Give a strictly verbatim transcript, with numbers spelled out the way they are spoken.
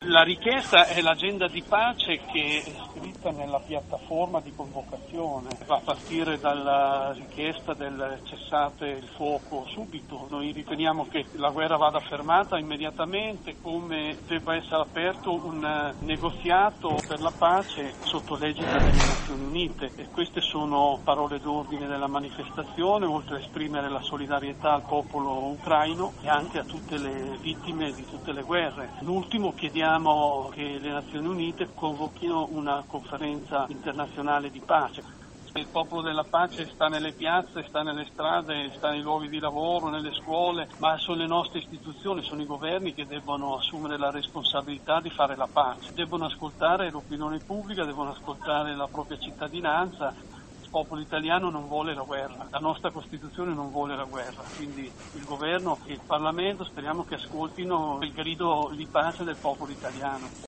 La richiesta è l'agenda di pace che è scritta nella piattaforma di convocazione. Va a partire dalla richiesta del cessate il fuoco subito. Noi riteniamo che la guerra vada fermata immediatamente, come debba essere aperto un negoziato per la pace sotto l'egida delle Nazioni Unite. E queste sono parole d'ordine della manifestazione, oltre a esprimere la solidarietà al popolo ucraino e anche a tutte le vittime di tutte le guerre. L'ultimo, chiediamo che le Nazioni Unite convochino una conferenza internazionale di pace. Il popolo della pace sta nelle piazze, sta nelle strade, sta nei luoghi di lavoro, nelle scuole, ma sono le nostre istituzioni, sono i governi che debbono assumere la responsabilità di fare la pace. Debbono ascoltare l'opinione pubblica, devono ascoltare la propria cittadinanza. Il popolo italiano non vuole la guerra, la nostra Costituzione non vuole la guerra, quindi il governo e il Parlamento speriamo che ascoltino il grido di pace del popolo italiano.